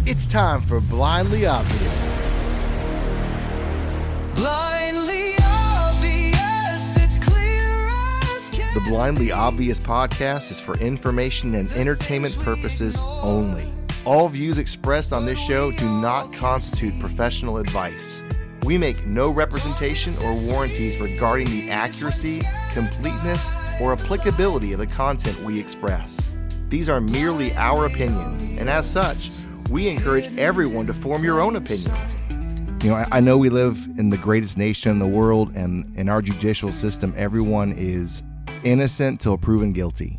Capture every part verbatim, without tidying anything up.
It's time for Blindly Obvious. Blindly Obvious, it's clear as can. The Blindly Obvious podcast is for information and entertainment purposes only. All views expressed on this show do not constitute professional advice. We make no representation or warranties regarding the accuracy, completeness, or applicability of the content we express. These are merely our opinions, and as such, we encourage everyone to form your own opinions. You know, I, I know we live in the greatest nation in the world, and in our judicial system, everyone is innocent till proven guilty.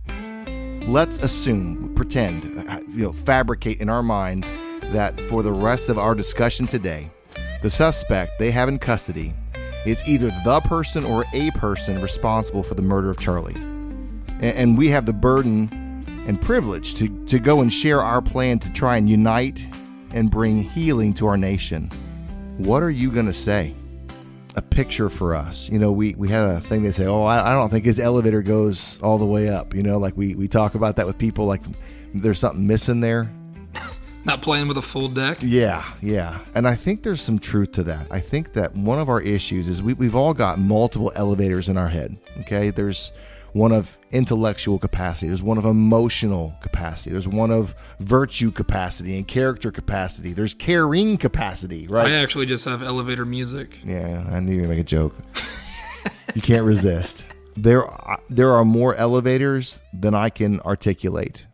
Let's assume, pretend, you know, fabricate in our mind that for the rest of our discussion today, the suspect they have in custody is either the person or a person responsible for the murder of Charlie. And, and we have the burden and privilege to, to go and share our plan to try and unite and bring healing to our nation. What are you going to say? A picture for us. You know, we, we had a thing they say, oh, I, I don't think his elevator goes all the way up. You know, like we, we talk about that with people, like there's something missing there. Not playing with a full deck? Yeah, yeah. And I think there's some truth to that. I think that one of our issues is we, we've all got multiple elevators in our head, okay? There's one of intellectual capacity. There's one of emotional capacity. There's one of virtue capacity and character capacity. There's caring capacity, right? I actually just have elevator music. Yeah, I knew you were going to make a joke. You can't resist. There, there are more elevators than I can articulate.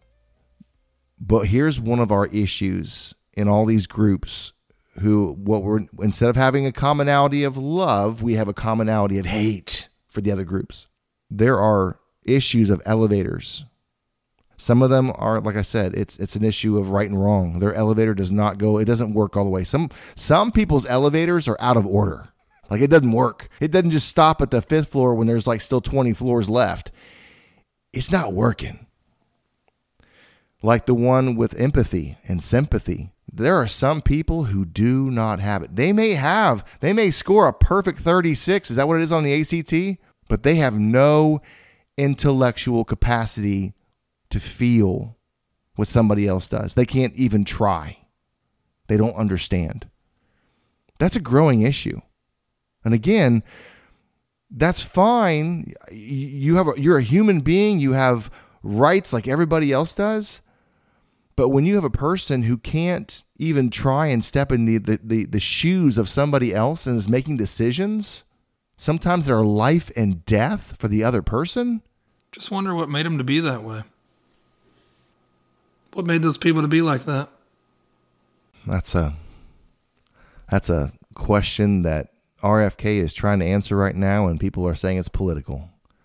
But here's one of our issues in all these groups who, what we're instead of having a commonality of love, we have a commonality of hate for the other groups. There are issues of elevators. Some of them are, like I said, it's it's an issue of right and wrong. Their elevator does not go, it doesn't work all the way. Some some people's elevators are out of order. Like it doesn't work. It doesn't just stop at the fifth floor when there's like still twenty floors left. It's not working. Like the one with empathy and sympathy. There are some people who do not have it. They may have, they may score a perfect thirty-six. Is that what it is on the A C T? But they have no intellectual capacity to feel what somebody else does. They can't even try. They don't understand. That's a growing issue. And again, that's fine. You have a, you're a human being. You have rights like everybody else does. But when you have a person who can't even try and step in the, the, the, the shoes of somebody else and is making decisions, sometimes that are life and death for the other person. Just wonder what made them to be that way. What made those people to be like that? That's a that's a question that R F K is trying to answer right now, and people are saying it's political.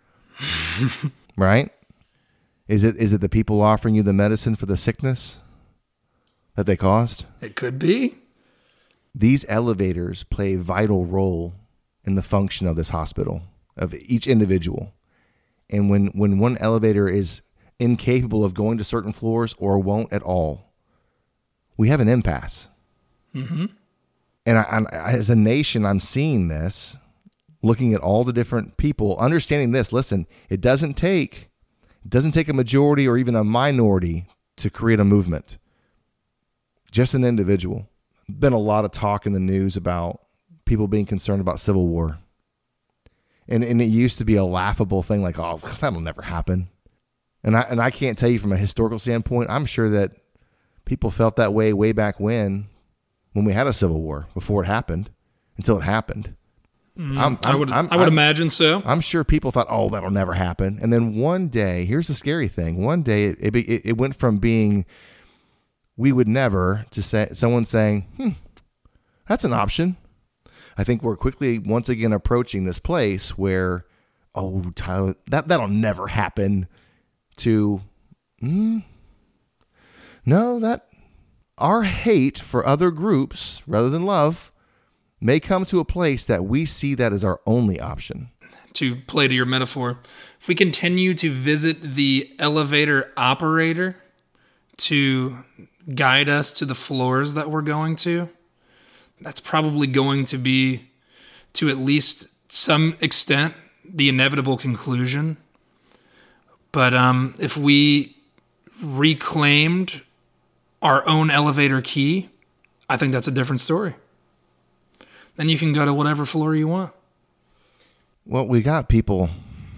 Right? Is it is it the people offering you the medicine for the sickness that they caused? It could be. These elevators play a vital role in the function of this hospital, of each individual. And when, when one elevator is incapable of going to certain floors or won't at all, we have an impasse. Mm-hmm. And I, I, as a nation, I'm seeing this, looking at all the different people, understanding this. Listen, it doesn't take, it doesn't take a majority or even a minority to create a movement. Just an individual. Been a lot of talk in the news about people being concerned about civil war. And and it used to be a laughable thing like, oh, that'll never happen. And I and I can't tell you from a historical standpoint, I'm sure that people felt that way way back when, when we had a civil war, before it happened, until it happened. Mm, I'm, I'm, I would I'm, I would I'm, imagine so. I'm sure people thought, oh, that'll never happen. And then one day, here's the scary thing. One day it it, it went from being, we would never, to say, someone saying, hmm, that's an option. I think we're quickly once again approaching this place where, oh, Tyler, that, that'll never happen, to, mm, no, that, our hate for other groups, rather than love, may come to a place that we see that as our only option. To play to your metaphor, if we continue to visit the elevator operator to guide us to the floors that we're going to, that's probably going to be, to at least some extent, the inevitable conclusion. But um, if we reclaimed our own elevator key, I think that's a different story. Then you can go to whatever floor you want. Well, we got people.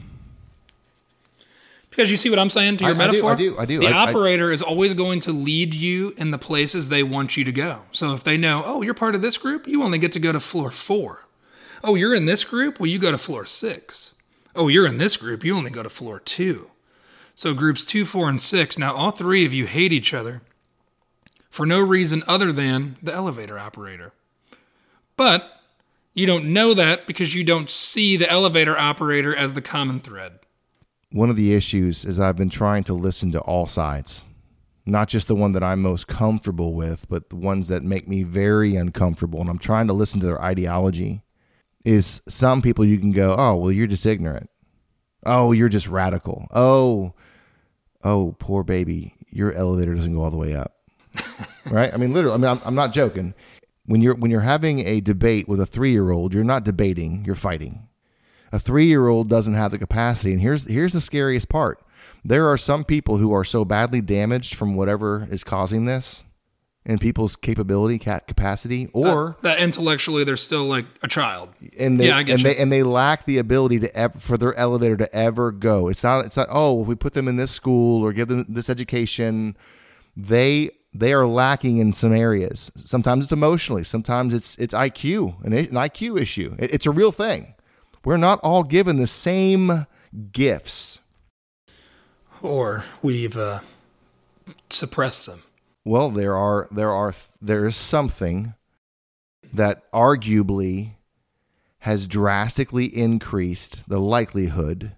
Because you see what I'm saying to your I- I do, metaphor? I do, I do. The I- I- operator is always going to lead you in the places they want you to go. So if they know, oh, you're part of this group, you only get to go to floor four. Oh, you're in this group? Well, you go to floor six. Oh, you're in this group, you only go to floor two. So groups two, four, and six, now all three of you hate each other for no reason other than the elevator operator. But you don't know that because you don't see the elevator operator as the common thread. One of the issues is I've been trying to listen to all sides, not just the one that I'm most comfortable with, but the ones that make me very uncomfortable. And I'm trying to listen to their ideology. Is some people you can go, oh, well, you're just ignorant. Oh, you're just radical. Oh, oh, poor baby, your elevator doesn't go all the way up. Right? I mean, literally, I mean, I'm, I'm not joking. When you're when you're having a debate with a three-year-old, you're not debating, you're fighting. A three-year-old doesn't have the capacity. And here's here's the scariest part. There are some people who are so badly damaged from whatever is causing this and people's capability, ca- capacity, or That, that intellectually they're still like a child. and they Yeah, I get and you. they and they lack the ability to ever, for their elevator to ever go. It's not it's not oh, if we put them in this school or give them this education, they they are lacking in some areas. Sometimes it's emotionally, sometimes it's it's I Q, an, an I Q issue. It, it's a real thing. We're not all given the same gifts. Or we've uh, suppressed them. Well, there are there are there is something that arguably has drastically increased the likelihood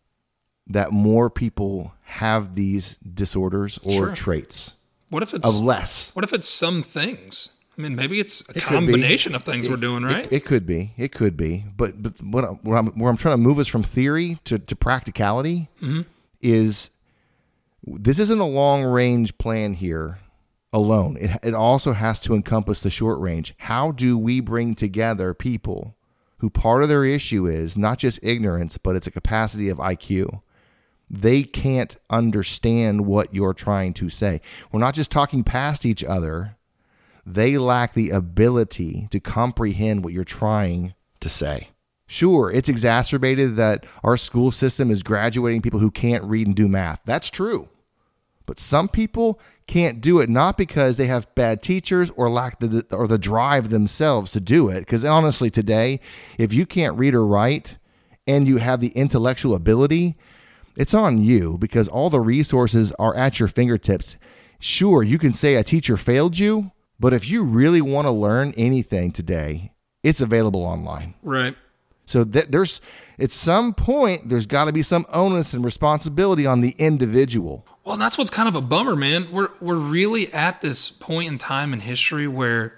that more people have these disorders or Sure. traits What if it's of less. What if it's some things? I mean, maybe it's a It could be. combination of things It- we're doing, it- right? It, could be. It could be. But but what, I- where, I'm, where I'm trying to move us from theory to, to practicality Mm-hmm. is this isn't a long range plan here alone. It, it also has to encompass the short range. How do we bring together people who part of their issue is not just ignorance, but it's a capacity of I Q? They can't understand what you're trying to say. We're not just talking past each other. They lack the ability to comprehend what you're trying to say. Sure, it's exacerbated that our school system is graduating people who can't read and do math. That's true. But some people can't do it, not because they have bad teachers or lack the or the drive themselves to do it. Because honestly, today, if you can't read or write and you have the intellectual ability, it's on you because all the resources are at your fingertips. Sure, you can say a teacher failed you, but if you really want to learn anything today, it's available online. Right. So th- there's at some point, there's got to be some onus and responsibility on the individual. Well, and that's what's kind of a bummer, man. We're we're really at this point in time in history where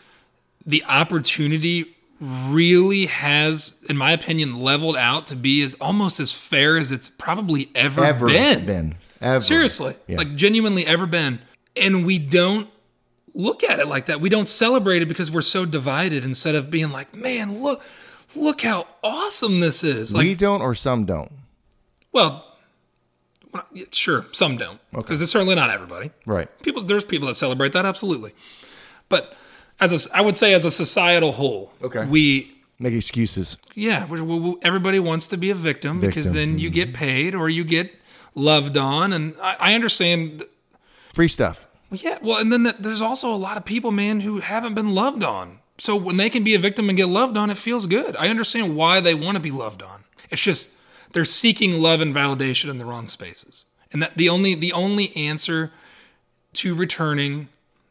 the opportunity really has, in my opinion, leveled out to be as almost as fair as it's probably ever, Ever been. been. Ever. Seriously, Yeah. like genuinely ever been. And we don't look at it like that. We don't celebrate it because we're so divided instead of being like, man, look, look how awesome this is. Like, we don't or some don't. well, well, yeah, sure, some don't, because it's certainly not everybody. Right. People, there's people that celebrate that, absolutely. But as a, I would say, as a societal whole, Okay. we, Make excuses. yeah, we, we, everybody wants to be a victim, because Victim. then you get paid or you get loved on, and I, I understand. th- Free stuff. Yeah, well, and then th- there's also a lot of people, man, who haven't been loved on. So when they can be a victim and get loved on, it feels good. I understand why they want to be loved on. It's just they're seeking love and validation in the wrong spaces. And that the only the only answer to returning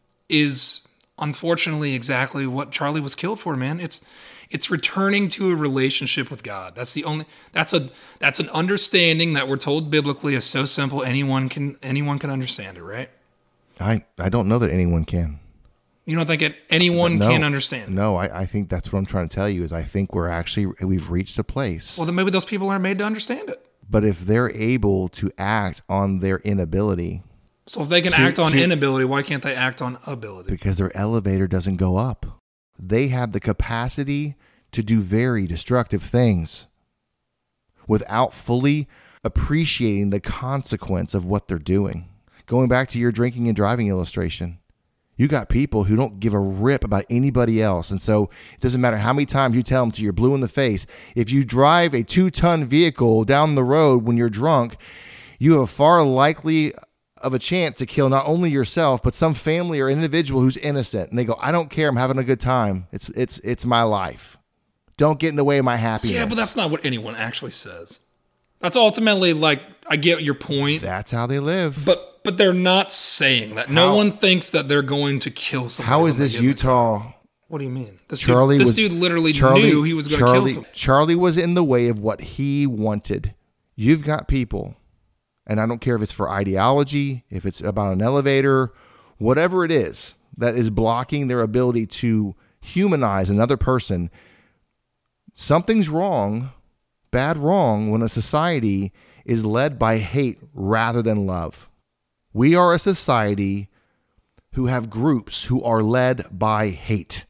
is unfortunately exactly what Charlie was killed for, man. It's it's returning to a relationship with God. That's the only that's a that's an understanding that we're told biblically is so simple anyone can anyone can understand it, right? I, I don't know that anyone can. You don't think it anyone No. can understand? No, I, I think that's what I'm trying to tell you is I think we're actually, we've reached a place. Well, then maybe those people aren't made to understand it. But if they're able to act on their inability, So if they can To- act on to- inability, why can't they act on ability? because their elevator doesn't go up, they have the capacity to do very destructive things without fully appreciating the consequence of what they're doing. Going back to your drinking and driving illustration, you got people who don't give a rip about anybody else. And so it doesn't matter how many times you tell them till you're blue in the face. If you drive a two-ton vehicle down the road when you're drunk, you have far likely of a chance to kill not only yourself, but some family or individual who's innocent. And they go, I don't care. I'm having a good time. It's it's it's my life. Don't get in the way of my happiness. Yeah, but that's not what anyone actually says. That's ultimately like, I get your point. That's how they live. But but they're not saying that. No How- one thinks that they're going to kill someone. How is when they this get in the car. Utah? What do you mean? This Charlie dude, this was, dude literally Charlie, knew he was going to kill Charlie, someone. Charlie was in the way of what he wanted. You've got people, and I don't care if it's for ideology, if it's about an elevator, whatever it is that is blocking their ability to humanize another person. Something's wrong, bad wrong, when a society is led by hate rather than love. We are a society who have groups who are led by hate.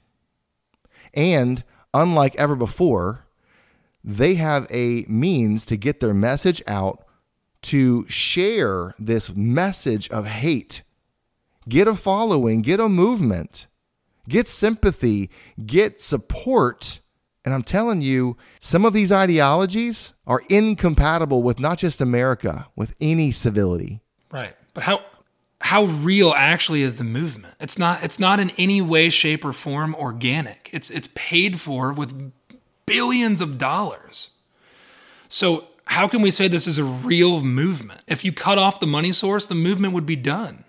And unlike ever before, they have a means to get their message out, to share this message of hate. Get a following, get a movement, get sympathy, get support. And I'm telling you, some of these ideologies are incompatible with not just America, with any civility. Right. But how how real actually is the movement? It's not it's not in any way, shape, or form organic. It's it's paid for with billions of dollars. So how can we say this is a real movement? If you cut off the money source, the movement would be done.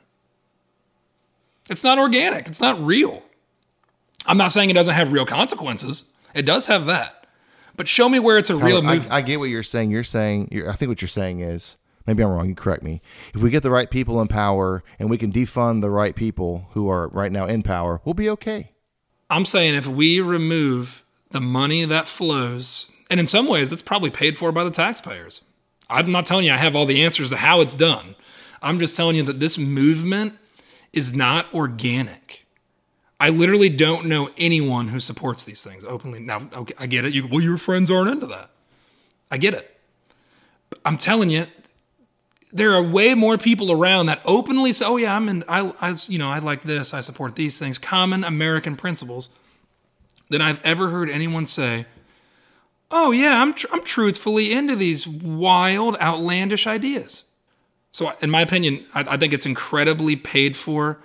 It's not organic. It's not real. I'm not saying it doesn't have real consequences. It does have that. But show me where it's a real I, movement. I get what you're saying. You're saying, you're, I think what you're saying is, maybe I'm wrong, you correct me. If we get the right people in power and we can defund the right people who are right now in power, we'll be okay. I'm saying if we remove the money that flows, and in some ways it's probably paid for by the taxpayers. I'm not telling you I have all the answers to how it's done. I'm just telling you that this movement is not organic. I literally don't know anyone who supports these things openly. Now, okay, I get it. You, well, your friends aren't into that. I get it. But I'm telling you, there are way more people around that openly say, "Oh yeah, I'm in. I, I, you know, I like this. I support these things, common American principles," than I've ever heard anyone say, "Oh yeah, I'm, tr- I'm truthfully into these wild, outlandish ideas." So, in my opinion, I, I think it's incredibly paid for.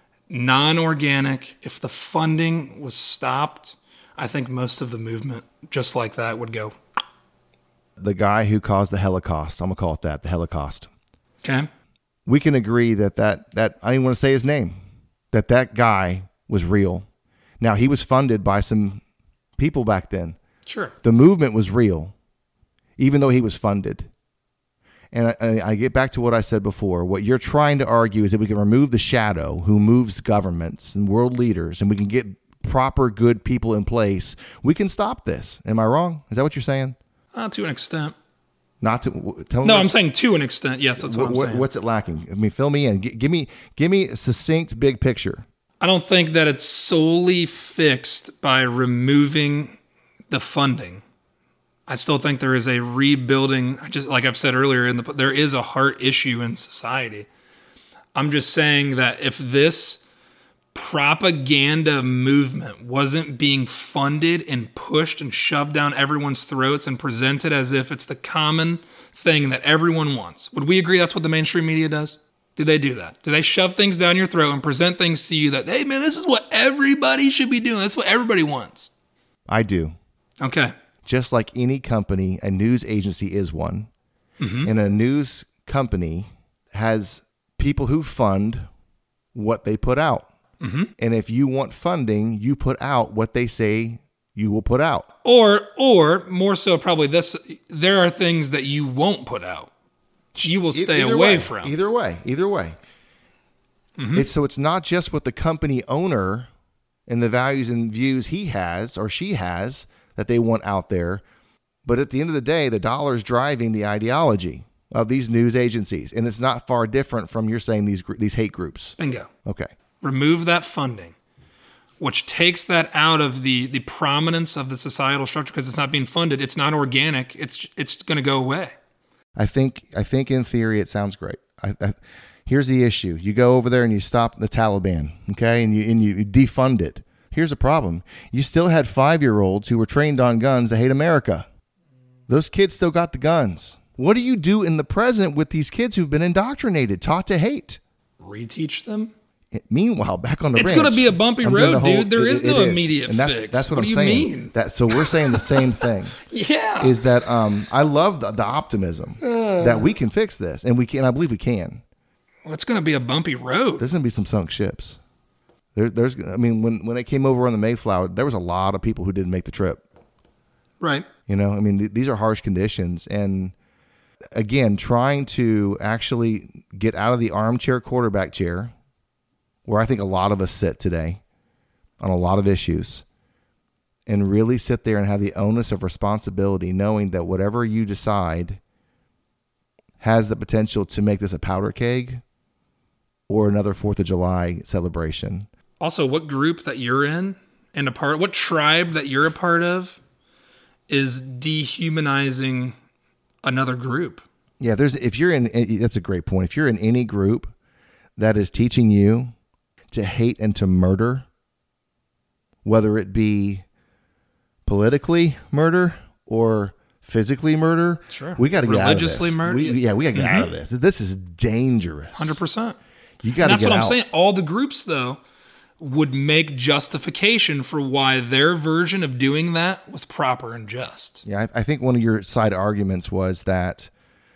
Non-organic. If the funding was stopped, I think most of the movement, just like that, would go. The guy who caused the Holocaust, I'm going to call it that, the Holocaust. Okay. We can agree that that, that I don't even want to say his name, that that guy was real. Now, he was funded by some people back then. Sure. The movement was real, even though he was funded. And I, I get back to what I said before. What you're trying to argue is that we can remove the shadow who moves governments and world leaders, and we can get proper, good people in place. We can stop this. Am I wrong? Is that what you're saying? Uh, to an extent. Not to tell me. No, what's- I'm saying to an extent. Yes, that's what, what, I'm saying. What's it lacking? I mean, fill me in. G- give me, give me a succinct, big picture. I don't think that it's solely fixed by removing the funding. I still think there is a rebuilding, just like I've said earlier, in the, there is a heart issue in society. I'm just saying that if this propaganda movement wasn't being funded and pushed and shoved down everyone's throats and presented as if it's the common thing that everyone wants, would we agree that's what the mainstream media does? Do they do that? Do they shove things down your throat and present things to you that, hey man, this is what everybody should be doing. That's what everybody wants. I do. Okay. Just like any company, a news agency is one. Mm-hmm. And a news company has people who fund what they put out. Mm-hmm. And if you want funding, you put out what they say you will put out. Or, or more so, probably this: there are things that you won't put out. You will stay Either away way, from. Either way, either way. Mm-hmm. It's so it's not just what the company owner and the values and views he has or she has that they want out there, but at the end of the day, the dollar is driving the ideology of these news agencies, and it's not far different from you're saying these gr- these hate groups. Bingo. Okay. Remove that funding, which takes that out of the the prominence of the societal structure because it's not being funded. It's not organic. It's it's going to go away. I think I think in theory it sounds great. I, I Here's the issue. You go over there and you stop the Taliban, okay, and you and you defund it. Here's the problem. You still had five-year-olds who were trained on guns to hate America. Those kids still got the guns. What do you do in the present with these kids who've been indoctrinated, taught to hate? Reteach them? Meanwhile, back on the It's ranch, going to be a bumpy I'm doing road, the whole- dude. There it- is it no is. immediate And that- fix. That's what, What I'm do you saying. mean? That, so we're saying the same thing. Yeah. Is that um, I love the, the optimism that we can fix this, and we can. I believe we can. Well, it's going to be a bumpy road. There's going to be some sunk ships. There's, there's. I mean, when when they came over on the Mayflower, there was a lot of people who didn't make the trip. Right. You know, I mean, th- these are harsh conditions, and again, trying to actually get out of the armchair quarterback chair, where I think a lot of us sit today on a lot of issues, and really sit there and have the onus of responsibility, knowing that whatever you decide has the potential to make this a powder keg or another fourth of July celebration. Also, what group that you're in and a part, what tribe that you're a part of is dehumanizing another group. Yeah, there's if you're in that's a great point. If you're in any group that is teaching you to hate and to murder, whether it be politically murder or physically murder, Sure. we got to get out of Religiously this. murder? We, yeah, we got to get out of this. This is dangerous. one hundred percent. You got And to that's get what I'm out. saying. All the groups, though, would make justification for why their version of doing that was proper and just. Yeah, I, I think one of your side arguments was that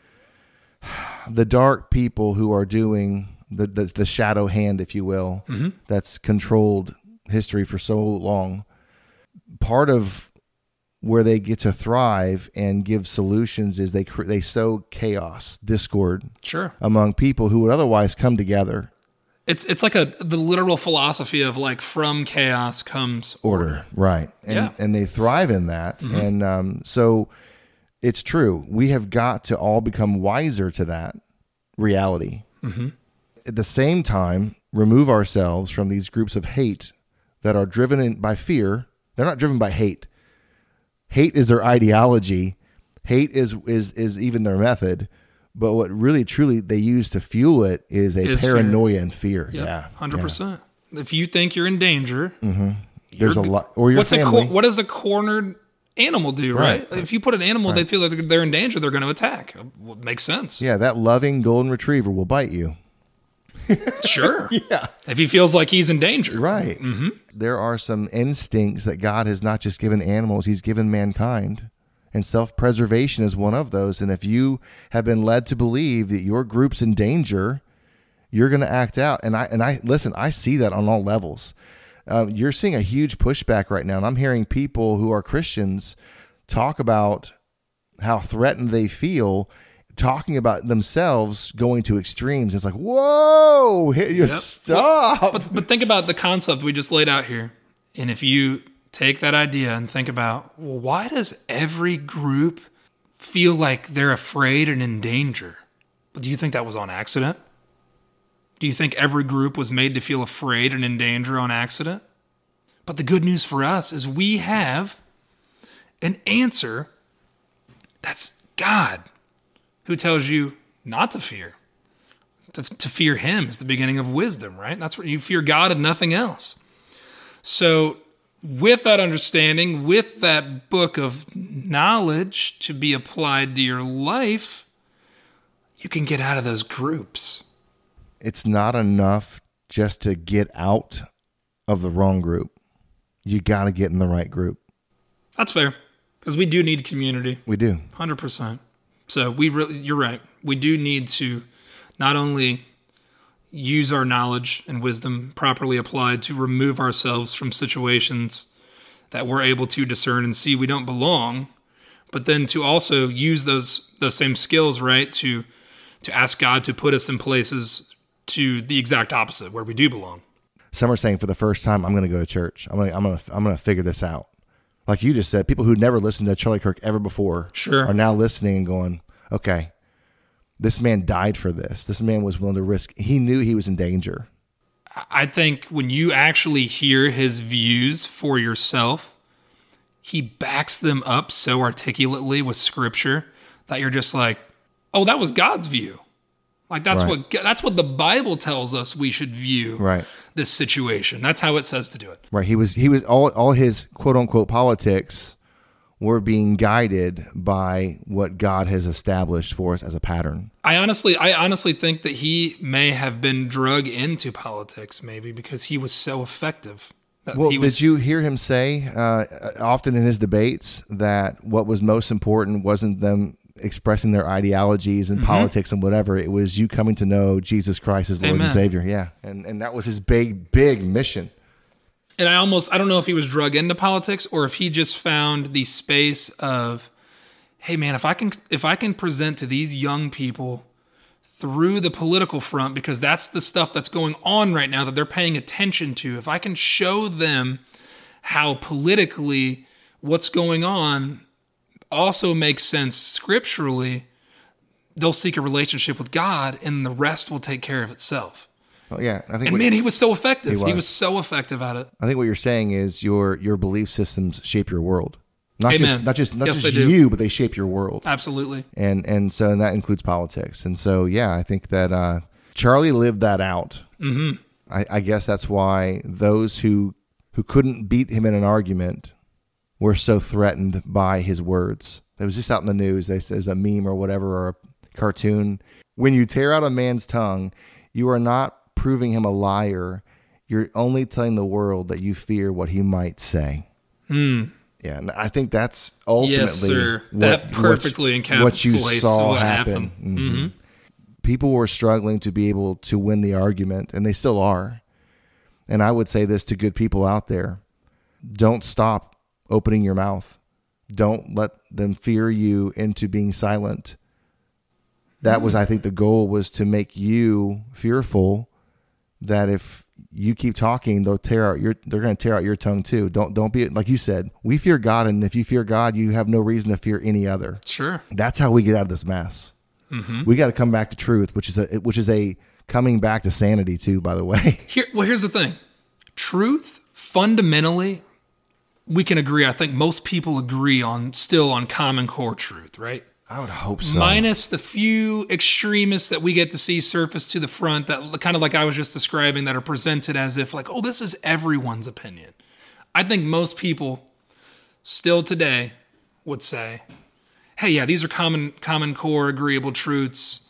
the dark people who are doing the, the, the shadow hand, if you will, Mm-hmm. that's controlled history for so long, part of where they get to thrive and give solutions is they cr- they sow chaos, discord Sure. among people who would otherwise come together. It's it's like a the literal philosophy of like from chaos comes Order, right? And Yeah. and they thrive in that, and um, so it's true. We have got to all become wiser to that reality. Mm-hmm. At the same time, remove ourselves from these groups of hate that are driven in, by fear. They're not driven by hate. Hate is their ideology. Hate is is is even their method. But what really truly they use to fuel it is a Is fear. paranoia and fear. Yep, Yeah, one hundred percent. If you think you're in danger, There's a you're- lot, or your what's a family. cor- what does a cornered animal do, right? Right. If you put an animal, they feel like they're in danger, they're going to attack. Well, it makes sense. yeah, that loving golden retriever will bite you. Sure. Yeah. If he feels like he's in danger. Right. Mm-hmm. There are some instincts that God has not just given animals, he's given mankind. And self-preservation is one of those. And if you have been led to believe that your group's in danger, you're going to act out. And I, and I, listen, I see that on all levels. Uh, you're seeing a huge pushback right now. And I'm hearing people who are Christians talk about how threatened they feel, talking about themselves going to extremes. It's like, whoa, hit you, stop. But, but think about the concept we just laid out here. And if you take that idea and think about, well, why does every group feel like they're afraid and in danger? But do you think that was on accident? Do you think every group was made to feel afraid and in danger on accident? But the good news for us is we have an answer that's God, who tells you not to fear. To, to fear him is the beginning of wisdom, right? That's what you fear God and nothing else. So with that understanding, with that book of knowledge to be applied to your life, you can get out of those groups. It's not enough just to get out of the wrong group. You got to get in the right group. That's fair, because we do need community. We do. one hundred percent. So we really, you're right. We do need to not only use our knowledge and wisdom properly applied to remove ourselves from situations that we're able to discern and see we don't belong, but then to also use those those same skills, right, to to ask God to put us in places to the exact opposite, where we do belong. Some are saying for the first time, I'm going to go to church. I'm going to, I'm going to, I'm going to figure this out. Like you just said, people who never listened to Charlie Kirk ever before Sure. are now listening and going, okay, this man died for this. This man was willing to risk. He knew he was in danger. I think when you actually hear his views for yourself, he backs them up so articulately with scripture that you're just like, oh, that was God's view. Like that's Right. what that's what the Bible tells us we should view Right. this situation. That's how it says to do it. Right. He was he was all all his quote unquote politics were being guided by what God has established for us as a pattern. I honestly, I honestly think that he may have been drug into politics, maybe because he was so effective. That Well, he was, did you hear him say uh, often in his debates that what was most important wasn't them expressing their ideologies and Mm-hmm. politics and whatever? It was you coming to know Jesus Christ as Lord Amen. and Savior. Yeah, and and that was his big big mission. And I almost, I don't know if he was drug into politics or if he just found the space of, hey man, if I can, if I can present to these young people through the political front, because that's the stuff that's going on right now that they're paying attention to. If I can show them how politically what's going on also makes sense scripturally, they'll seek a relationship with God and the rest will take care of itself. Oh, yeah, I think. And what, man, he was so effective. He He was. was so effective at it. I think what you're saying is your your belief systems shape your world. Not just Amen. not just not Yes, just they do. you, but they shape your world. Absolutely. and and so and that includes politics. And so yeah, I think that uh, Charlie lived that out. Mm-hmm. I, I guess that's why those who who couldn't beat him in an argument were so threatened by his words. It was just out in the news. They said it was a meme or whatever or a cartoon. When you tear out a man's tongue, you are not proving him a liar. You're only telling the world that you fear what he might say. Hmm. Yeah, and I think that's ultimately Yes, sir. what, That perfectly what, what you encapsulates saw what happen. happened. Mhm. People were struggling to be able to win the argument, and they still are. And I would say this to good people out there: don't stop opening your mouth. Don't let them fear you into being silent. That was, I think, the goal was to make you fearful that if you keep talking, they'll tear out your, they're going to tear out your tongue too. Don't, don't be, like you said, we fear God. And if you fear God, you have no reason to fear any other. Sure. That's how we get out of this mess. Mm-hmm. We got to come back to truth, which is a, which is a coming back to sanity too, by the way. Here, well, here's the thing. Truth, fundamentally, we can agree. I think most people agree on still on common core truth, right? I would hope so. Minus the few extremists that we get to see surface to the front that kind of like I was just describing that are presented as if like, oh, this is everyone's opinion. I think most people still today would say, hey, yeah, these are common common core agreeable truths.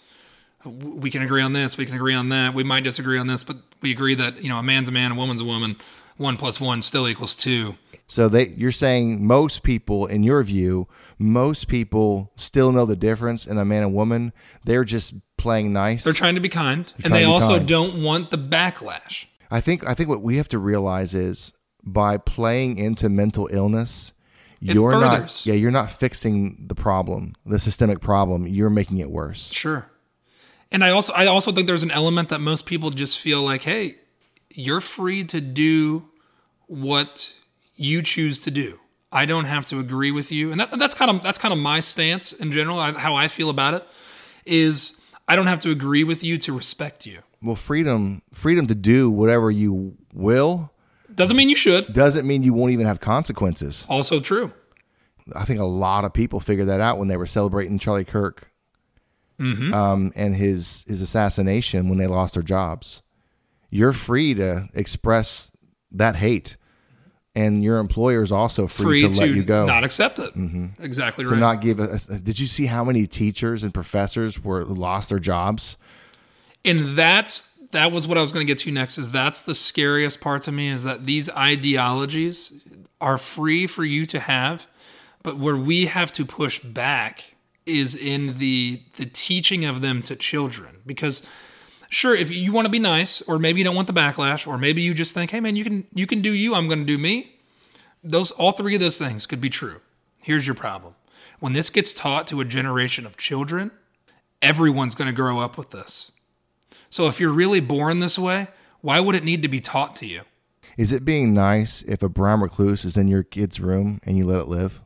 We can agree on this. We can agree on that. We might disagree on this, but we agree that, you know, a man's a man, a woman's a woman. One plus one still equals two. So they, you're saying most people, in your view, most people still know the difference in a man and woman. They're just playing nice. They're trying to be kind, and trying they to be also kind. don't want the backlash. I think I think what we have to realize is by playing into mental illness, It you're not furthers. yeah, you're not fixing the problem, the systemic problem. You're making it worse. Sure. And I also I also think there's an element that most people just feel like, hey, you're free to do what you choose to do. I don't have to agree with you. And that, that's kind of that's kind of my stance in general, I- how I feel about it is I don't have to agree with you to respect you. Well, freedom freedom to do whatever you will Doesn't mean you should. doesn't mean you won't even have consequences. Also true. I think a lot of people figured that out when they were celebrating Charlie Kirk Mm-hmm. um, and his his assassination when they lost their jobs. You're free to express that hate, and your employer is also free, Free to, let you go. not accept it. Exactly to right. not give a, a- Did you see how many teachers and professors were lost their jobs? And that's that was what I was going to get to next. Is that's the scariest part to me is that these ideologies are free for you to have, but where we have to push back is in the the teaching of them to children. Because sure, if you want to be nice, or maybe you don't want the backlash, or maybe you just think, hey man, you can you can do you, I'm going to do me. Those all three of those things could be true. Here's your problem: when this gets taught to a generation of children, everyone's going to grow up with this. So if you're really born this way, why would it need to be taught to you? Is it being nice if a brown recluse is in your kid's room and you let it live?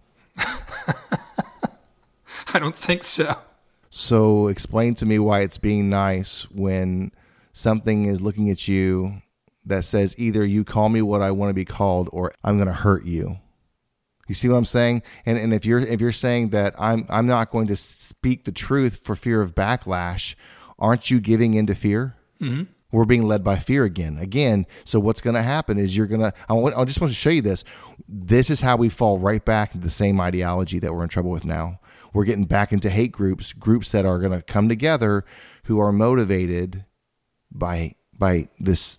I don't think so. So explain to me why it's being nice when something is looking at you that says either you call me what I want to be called or I'm going to hurt you. You see what I'm saying? And and if you're if you're saying that I'm I'm not going to speak the truth for fear of backlash, aren't you giving into fear? Mm-hmm. We're being led by fear again. Again, so what's going to happen is you're going to, I, want, I just want to show you this. This is how we fall right back into the same ideology that we're in trouble with now. We're getting back into hate groups, groups that are going to come together who are motivated by by this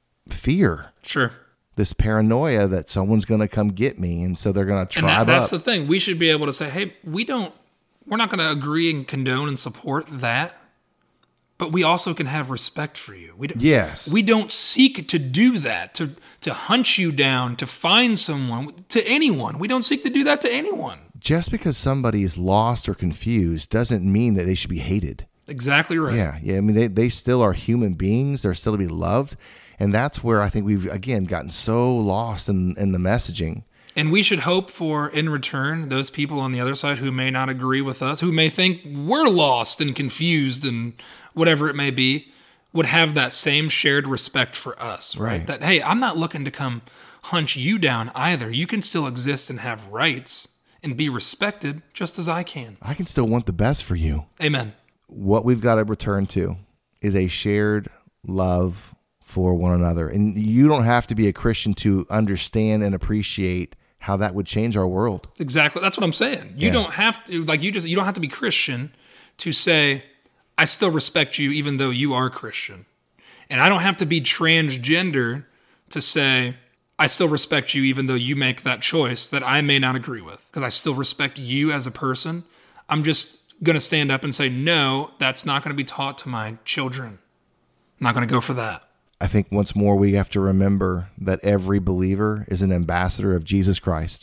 fear. Sure. This paranoia that someone's going to come get me. And so they're going to And tribe that, that's up. the thing. We should be able to say, hey, we don't, we're not going to agree and condone and support that. But we also can have respect for you. We don't, Yes. We don't seek to do that, to to hunt you down, to find someone, to anyone. We don't seek to do that to anyone. Just because somebody is lost or confused doesn't mean that they should be hated. Exactly right. Yeah, yeah. I mean, they, they still are human beings. They're still to be loved. And that's where I think we've, again, gotten so lost in, in the messaging. And we should hope for, in return, those people on the other side who may not agree with us, who may think we're lost and confused and whatever it may be, would have that same shared respect for us. Right. Right. That, hey, I'm not looking to come hunt you down either. You can still exist and have rights and be respected just as I can. I can still want the best for you. Amen. What we've got to return to is a shared love for one another. And you don't have to be a Christian to understand and appreciate how that would change our world. Exactly. That's what I'm saying. You Yeah. don't have to, like, you just, you don't have to be Christian to say, I still respect you even though you are Christian. And I don't have to be transgender to say, I still respect you even though you make that choice that I may not agree with. Because I still respect you as a person. I'm just going to stand up and say, no, that's not going to be taught to my children. I'm not going to go for that. I think once more we have to remember that every believer is an ambassador of Jesus Christ.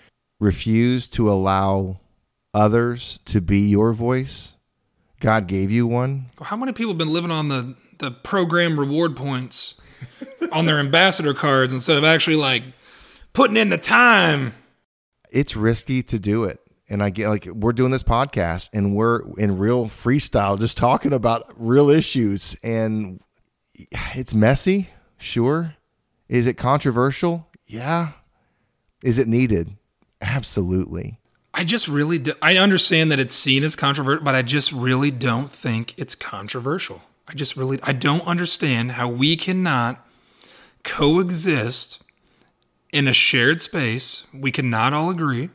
Refuse to allow others to be your voice. God gave you one. How many people have been living on the, the program reward points on their ambassador cards instead of actually like putting in the time? It's risky to do it. And I get like, we're doing this podcast and we're in real freestyle, just talking about real issues. And it's messy. Sure. Is it controversial? Yeah. Is it needed? Absolutely. I just really do. I understand that it's seen as controversial, but I just really don't think it's controversial. I just really, I don't understand how we cannot coexist in a shared space. We cannot all agree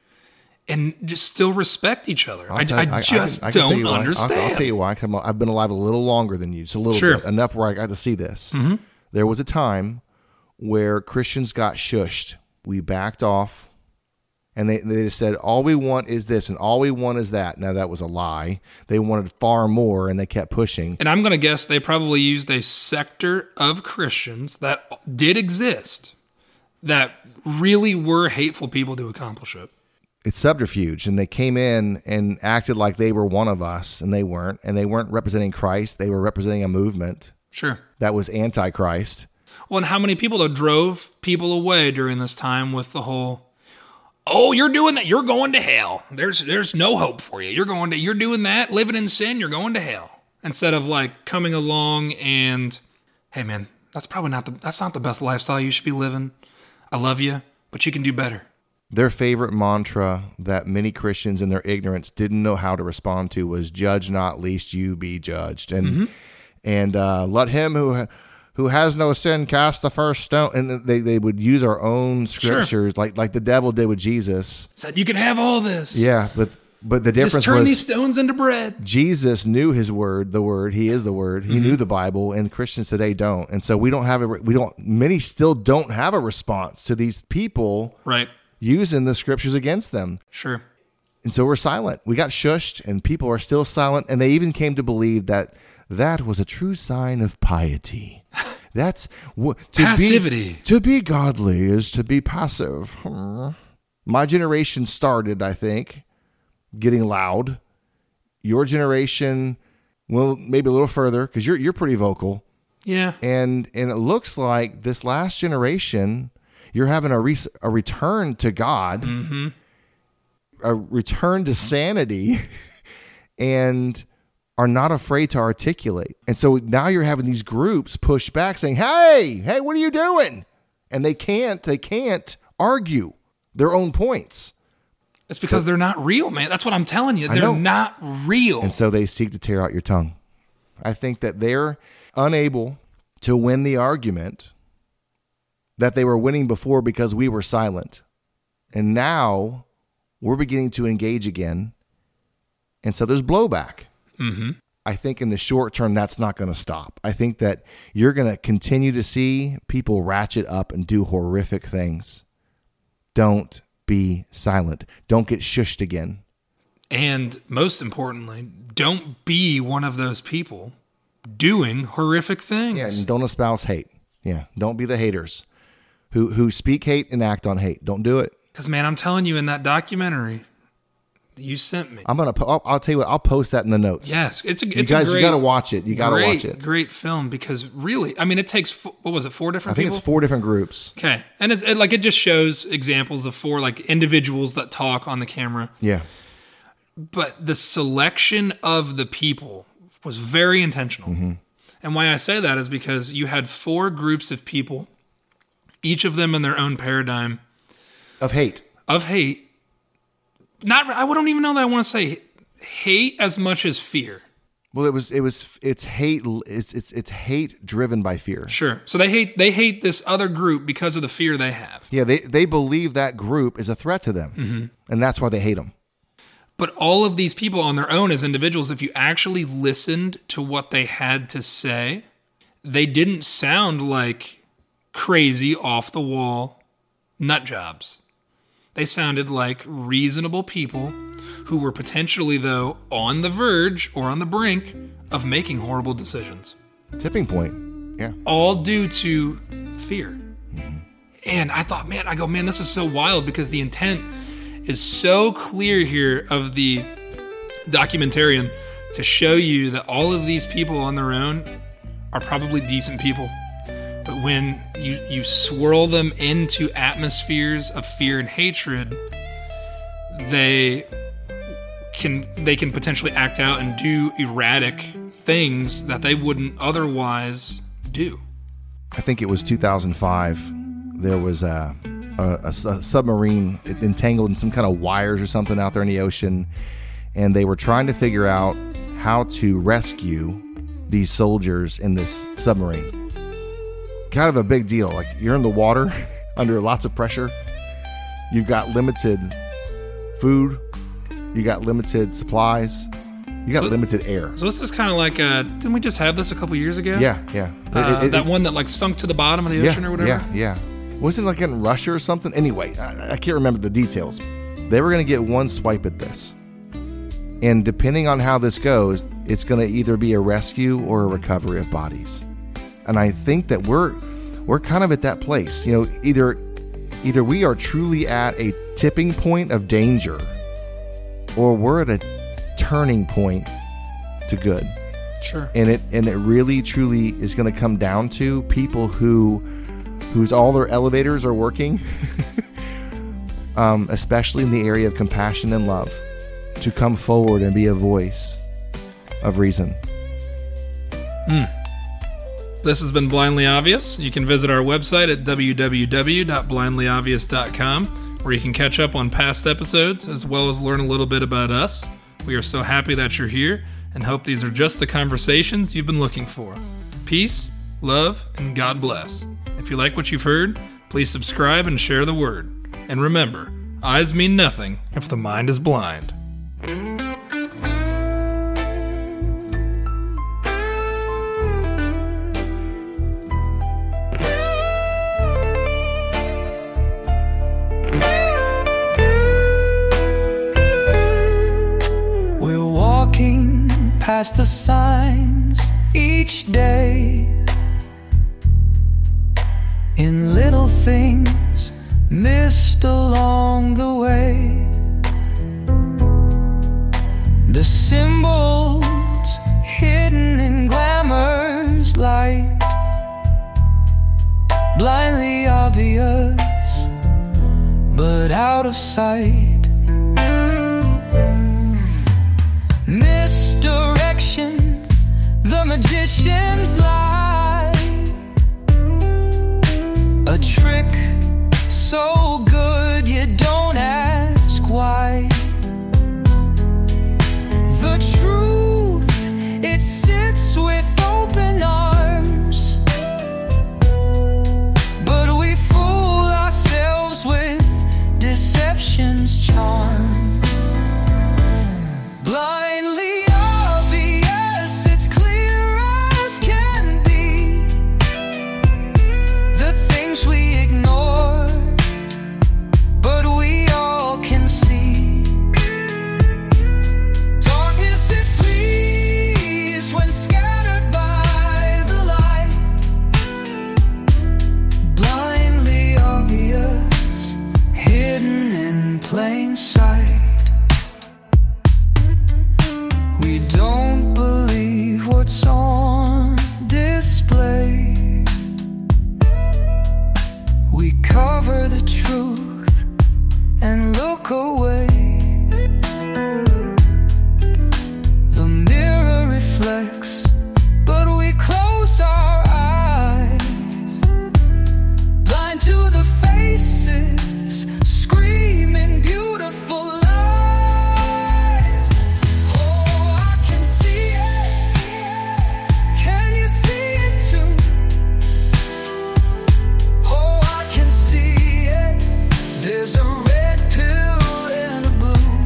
and just still respect each other. I, tell- I just I can- I can tell don't you why. I'll- understand. I'll, tell you why. 'Cause I'm- I've been alive a little longer than you. Just a little Sure. bit. Enough where I got to see this. Mm-hmm. There was a time where Christians got shushed. We backed off. And they, they just said, all we want is this and all we want is that. Now, that was a lie. They wanted far more, and they kept pushing. And I'm going to guess they probably used a sector of Christians that did exist that really were hateful people to accomplish it. It's subterfuge, and they came in and acted like they were one of us, and they weren't. And they weren't representing Christ. They were representing a movement Sure. that was anti-Christ. Well, and how many people though drove people away during this time with the whole, oh, you're doing that, you're going to hell. There's there's no hope for you. You're going to you're doing that, living in sin, you're going to hell. Instead of like coming along and, hey man, that's probably not the that's not the best lifestyle you should be living. I love you, but you can do better. Their favorite mantra that many Christians in their ignorance didn't know how to respond to was "Judge not, lest you be judged," and Mm-hmm. and uh, let him who who has no sin cast the first stone. And they, they would use our own scriptures, like like the devil did with Jesus. Said you can have all this. Yeah, but but the difference Just turn was these stones into bread. Jesus knew his word, the word. He is the word. He Mm-hmm. knew the Bible, and Christians today don't. And so we don't have a we don't. Many still don't have a response to these people Right. using the scriptures against them. Sure. And so we're silent. We got shushed, and people are still silent. And they even came to believe that that was a true sign of piety. That's what to Passivity. Be, to be godly is to be passive. Hmm. My generation started, I think, getting loud. Your generation, well, maybe a little further because you're you're pretty vocal. Yeah. And and it looks like this last generation, you're having a re- a return to God, Mm-hmm. a return to sanity, and are not afraid to articulate. And so now you're having these groups push back saying, hey, hey, what are you doing? And they can't, they can't argue their own points. It's because they're not real, man. That's what I'm telling you. I They're know. not real. And so they seek to tear out your tongue. I think that they're unable to win the argument that they were winning before because we were silent. And now we're beginning to engage again. And so there's blowback. Mm-hmm. I think in the short term, that's not going to stop. I think that you're going to continue to see people ratchet up and do horrific things. Don't be silent. Don't get shushed again. And most importantly, don't be one of those people doing horrific things. Yeah, and don't espouse hate. Yeah, don't be the haters who who speak hate and act on hate. Don't do it. Because, man, I'm telling you, in that documentary that you sent me. I'm gonna. po- I'll, I'll tell you what. I'll post that in the notes. Yes, it's a. you It's guys, a great, you got to watch it. You got to great, watch it. Great film because really, I mean, it takes fo- what was it, four I different think people? it's four different groups. Okay, and it's it, like it just shows examples of four like individuals that talk on the camera. Yeah, But the selection of the people was very intentional. Mm-hmm. And why I say that is because you had four groups of people, each of them in their own paradigm of hate. of hate. Not, I don't even know that I want to say hate as much as fear. Well, it was. It was. It's hate. It's it's it's hate driven by fear. Sure. So they hate they hate this other group because of the fear they have. Yeah, they they believe that group is a threat to them, Mm-hmm. and that's why they hate them. But all of these people on their own as individuals, if you actually listened to what they had to say, they didn't sound like crazy, off the wall nut jobs. They sounded like reasonable people who were potentially, though, on the verge or on the brink of making horrible decisions. Tipping point. Yeah. All due to fear. And I thought, man, I go, man, this is so wild because the intent is so clear here of the documentarian to show you that all of these people on their own are probably decent people. But when you, you swirl them into atmospheres of fear and hatred, they can they can potentially act out and do erratic things that they wouldn't otherwise do. I think it was two thousand five. There was a, a, a, a submarine entangled in some kind of wires or something out there in the ocean, and they were trying to figure out how to rescue these soldiers in this submarine. Kind of a big deal. Like, you're in the water under lots of pressure. You've got limited food. You got limited supplies. You got So- limited air. So this is kind of like, uh, didn't we just have this a couple years ago? Yeah, yeah. Uh, It- it- that it- one that like sunk to the bottom of the yeah, ocean or whatever? Yeah, yeah. Wasn't it like in Russia or something? Anyway, I, I can't remember the details. They were going to get one swipe at this. And depending on how this goes, it's going to either be a rescue or a recovery of bodies. And I think that we're we're kind of at that place. You know, either either we are truly at a tipping point of danger, or we're at a turning point to good. Sure. And it and it really truly is going to come down to people who whose all their elevators are working, um, especially in the area of compassion and love, to come forward and be a voice of reason. This has been Blindly Obvious. You can visit our website at w w w dot blindly obvious dot com, where you can catch up on past episodes as well as learn a little bit about us. We are so happy that you're here and hope these are just the conversations you've been looking for. Peace, love, and God bless. If you like what you've heard, please subscribe and share the word. And remember, eyes mean nothing if the mind is blind. We're walking past the signs each day, in little things missed along the way. The symbols hidden in glamour's light, blindly obvious, but out of sight. Misdirection, the magician's lie, a trick so good you don't ask why. The truth, it sits with discover the truth and look away. The mirror reflects, but we close our eyes, blind to the faces, screaming beautiful lies. Oh, I can see it. Can you see it too? Oh, I can see it. There's a red pill and a blue.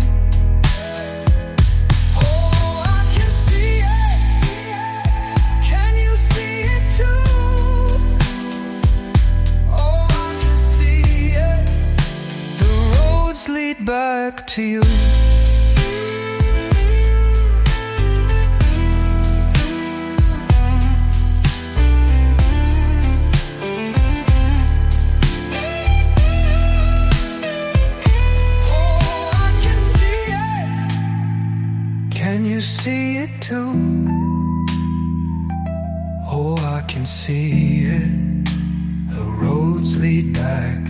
Oh, I can see it. Can you see it too? Oh, I can see it. The roads lead back to you. Oh, I can see it. Can you see it too? Oh, I can see it. The roads lead back